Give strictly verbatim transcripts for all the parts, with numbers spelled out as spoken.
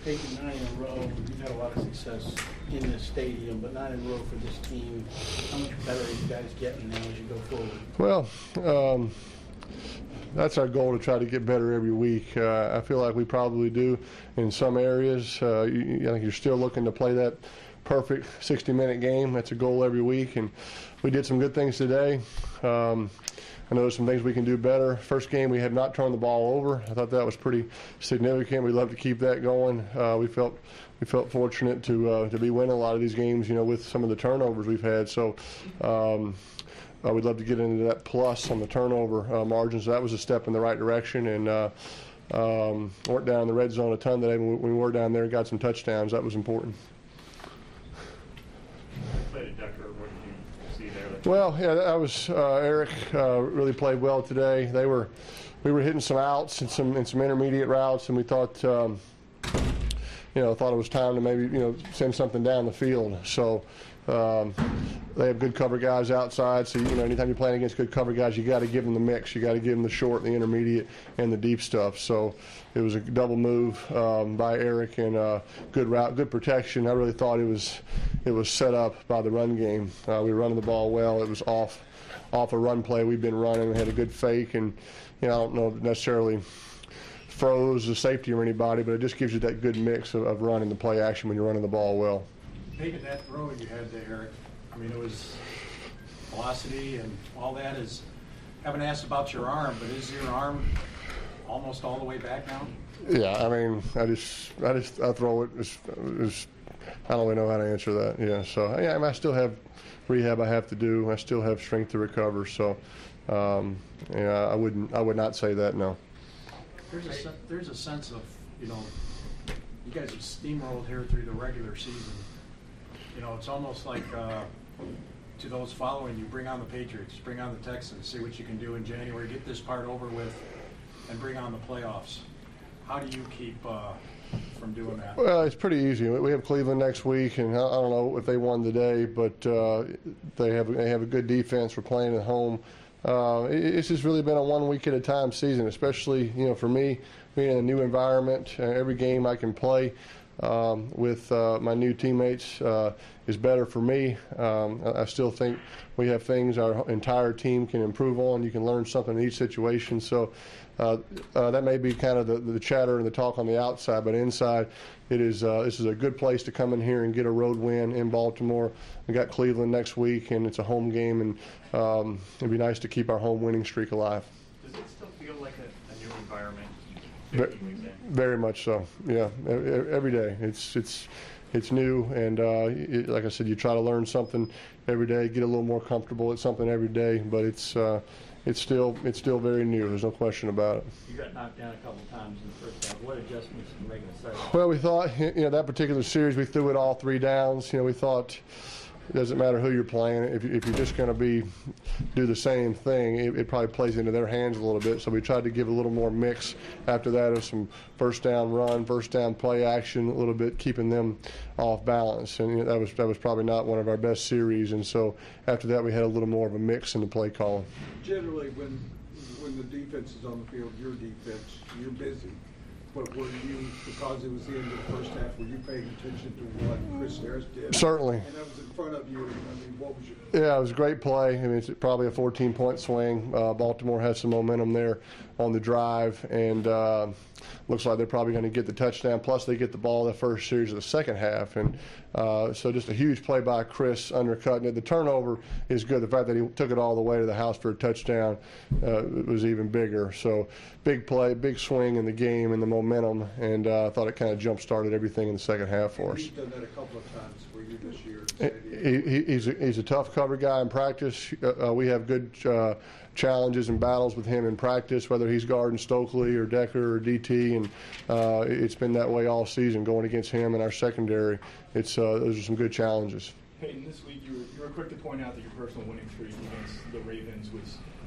Peyton, nine in a row. You've had a lot of success in this stadium, but nine in a row for this team. How much better are you guys getting now as you go forward? Well, um, that's our goal, to try to get better every week. Uh, I feel like we probably do in some areas. Uh, you, I think you're still looking to play that perfect sixty-minute game. That's a goal every week, and we did some good things today. Um, I know there's some things we can do better. First game, we had not turned the ball over. I thought that was pretty significant. We'd love to keep that going. Uh, we felt we felt fortunate to uh, to be winning a lot of these games, you know, with some of the turnovers we've had. So um, uh, we'd love to get into that plus on the turnover uh, margins. So that was a step in the right direction, and uh, um, weren't down in the red zone a ton today. When we, when we were down there and got some touchdowns, that was important. Well, yeah, that was uh, Eric uh, really played well today. They were, we were hitting some outs and some and some intermediate routes, and we thought, um, you know, thought it was time to maybe you know send something down the field. So um, they have good cover guys outside. So you know, anytime you're playing against good cover guys, you got to give them the mix. You got to give them the short, the intermediate, and the deep stuff. So it was a double move um, by Eric, and uh, good route, good protection. I really thought it was it was set up by the run game. Uh, we were running the ball well. It was off off a run play we've been running. We had a good fake, and you know I don't know necessarily froze the safety or anybody, but it just gives you that good mix of, of running the play action when you're running the ball well. Maybe that throw you had there, Eric, I mean, it was velocity and all that. Is, haven't asked about your arm, but is your arm almost all the way back now? Yeah, I mean, I just, I just, I throw it. It's, it's, I don't really know how to answer that. Yeah, so yeah, I, mean, I still have rehab I have to do. I still have strength to recover. So, um, yeah, I wouldn't, I would not say that. No. There's a there's a sense of you know, you guys have steamrolled here through the regular season. You know, it's almost like uh, to those following you, bring on the Patriots, bring on the Texans, see what you can do in January, get this part over with, and bring on the playoffs. How do you keep uh, from doing that? Well, it's pretty easy. We have Cleveland next week, and I don't know if they won today, but uh, they have they have a good defense. We're playing at home. Uh, it's just really been a one week at a time season, especially you know for me being in a new environment. Uh, every game I can play um, with uh, my new teammates uh, is better for me. Um, I still think we have things our entire team can improve on. You can learn something in each situation. So uh, uh, that may be kind of the, the chatter and the talk on the outside, but inside, it is uh, this is a good place to come in here and get a road win in Baltimore. We got Cleveland next week, and it's a home game, and um, it'd be nice to keep our home winning streak alive. Does it still feel like a, a new environment? Very, very much so. Yeah, every day. It's it's it's new, and uh, it, like I said, you try to learn something every day, get a little more comfortable at something every day. But it's uh, it's still it's still very new. There's no question about it. You got knocked down a couple of times in the first half. What adjustments did you make in the second? Well, we thought you know that particular series we threw it all three downs. You know, we thought. It doesn't matter who you're playing. If, if you're just going to be do the same thing, it, it probably plays into their hands a little bit. So we tried to give a little more mix after that of some first down run, first down play action, a little bit keeping them off balance. And you know, that was that was probably not one of our best series. And so after that, we had a little more of a mix in the play calling. Generally, when when the defense is on the field, your defense, you're busy. But were you, because it was the end of the first half, were you paying attention to what Chris Harris did? Certainly. And that was in front of you. I mean, what was your... Yeah, it was a great play. I mean, it's probably a fourteen-point swing. Uh, Baltimore has some momentum there on the drive, and uh, looks like they're probably going to get the touchdown. Plus, they get the ball in the first series of the second half. And uh, so just a huge play by Chris undercutting it. The turnover is good. The fact that he took it all the way to the house for a touchdown uh, was even bigger. So big play, big swing in the game and the momentum, and uh, I thought it kind of jump-started everything in the second half for us. He's done that a couple of times for you this year. He, he, he's, a, he's a tough cover guy in practice. Uh, we have good uh, challenges and battles with him in practice, whether he's guarding Stokely or Decker or D T, and uh, it's been that way all season going against him in our secondary. It's uh, those are some good challenges. Peyton, this week you were, you were quick to point out that your personal winning streak against the Ravens was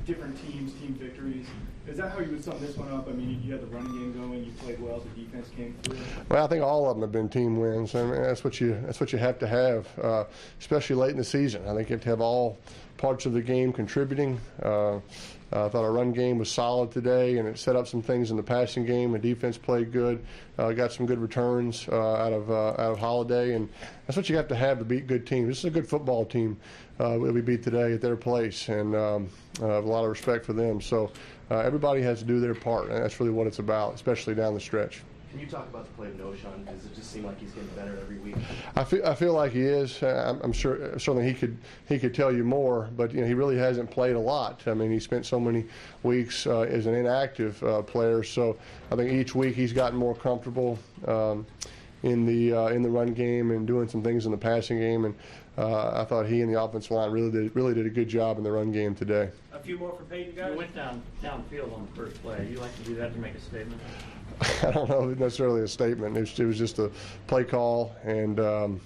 different teams, team victories. Is that how you would sum this one up? I mean, you had the running game going, you played well, the defense came through. Well, I think all of them have been team wins. I mean, that's what you that's what you have to have, uh, especially late in the season. I think you have to have all parts of the game contributing. Uh, I thought our run game was solid today, and it set up some things in the passing game. The defense played good, uh, got some good returns uh, out of uh, out of Holiday, and that's what you have to have to beat good teams. This is a good football team uh, that we beat today at their place, and um, I have a lot of respect for them. So uh, everybody has to do their part, and that's really what it's about, especially down the stretch. Can you talk about the play of Noshawn? Does it just seem like he's getting better every week? I feel, I feel like he is. I'm, I'm sure certainly he could he could tell you more, but you know he really hasn't played a lot. I mean, he spent so many weeks uh, as an inactive uh, player, so I think each week he's gotten more comfortable um, in the uh, in the run game and doing some things in the passing game. And uh, I thought he and the offensive line really did really did a good job in the run game today. A few more for Peyton, guys. You went down downfield on the first play. You like to do that to make a statement? I don't know necessarily a statement. It was, it was just a play call, and um,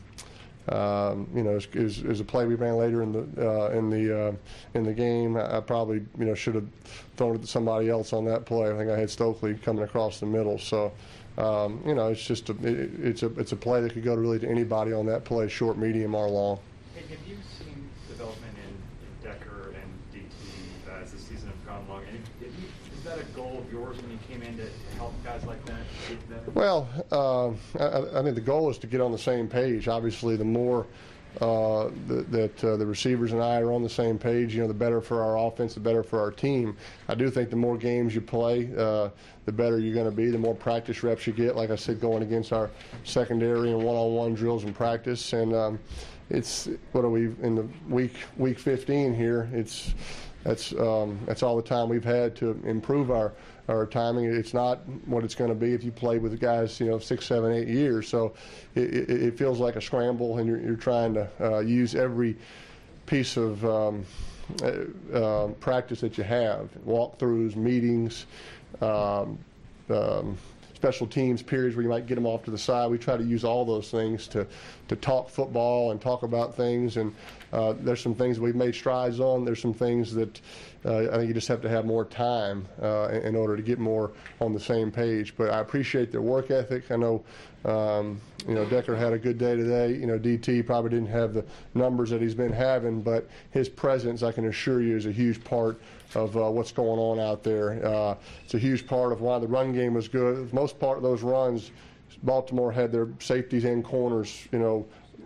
um, you know, it was, it, was, it was a play we ran later in the uh, in the uh, in the game. I, I probably you know should have thrown it to somebody else on that play. I think I had Stokely coming across the middle. So um, you know, it's just a it, it's a it's a play that could go to really to anybody on that play, short, medium, or long. Hey, have you seen development in, in Decker and D T uh, as the season has gone along? And have you, is that a goal of yours when you came in to help guys like that get better? Well, uh, I, I think the goal is to get on the same page. Obviously, the more uh, the, that uh, the receivers and I are on the same page, you know, the better for our offense, the better for our team. I do think the more games you play, uh, the better you're going to be, the more practice reps you get. Like I said, going against our secondary and one-on-one drills and practice. And um, it's what are we in the week week fifteen here? It's That's um, that's all the time we've had to improve our, our timing. It's not what it's going to be if you play with guys, you know, six, seven, eight years. So it, it, it feels like a scramble, and you're, you're trying to uh, use every piece of um, uh, uh, practice that you have, walkthroughs, meetings, um, um, special teams periods where you might get them off to the side. We try to use all those things to, to talk football and talk about things. And uh, there's some things we've made strides on. There's some things that uh, I think you just have to have more time uh, in, in order to get more on the same page. But I appreciate their work ethic. I know, um, you know, Decker had a good day today. You know, D T probably didn't have the numbers that he's been having, but his presence, I can assure you, is a huge part of uh, what's going on out there. Uh, it's a huge part of why the run game was good. Most part of those runs, Baltimore had their safeties and corners, you know,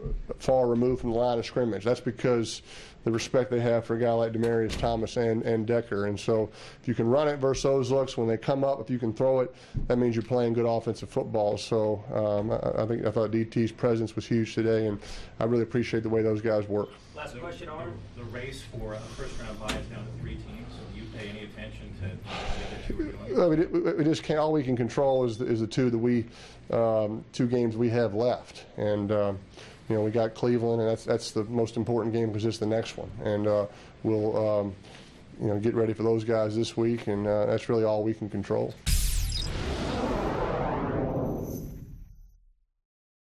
far removed from the line of scrimmage. That's because the respect they have for a guy like Demaryius Thomas and, and Decker. And so if you can run it versus those looks, when they come up, if you can throw it, that means you're playing good offensive football. So um, I, I think I thought D T's presence was huge today, and I really appreciate the way those guys work. Last question, Arm. The race for a first-round bye is down to three teams. Do you pay any attention to the other two are doing? Well, we, we just can't. All we can control is the, is the two that we um, two games we have left, and um, you know we got Cleveland, and that's that's the most important game because it's the next one, and uh, we'll um, you know get ready for those guys this week, and uh, that's really all we can control.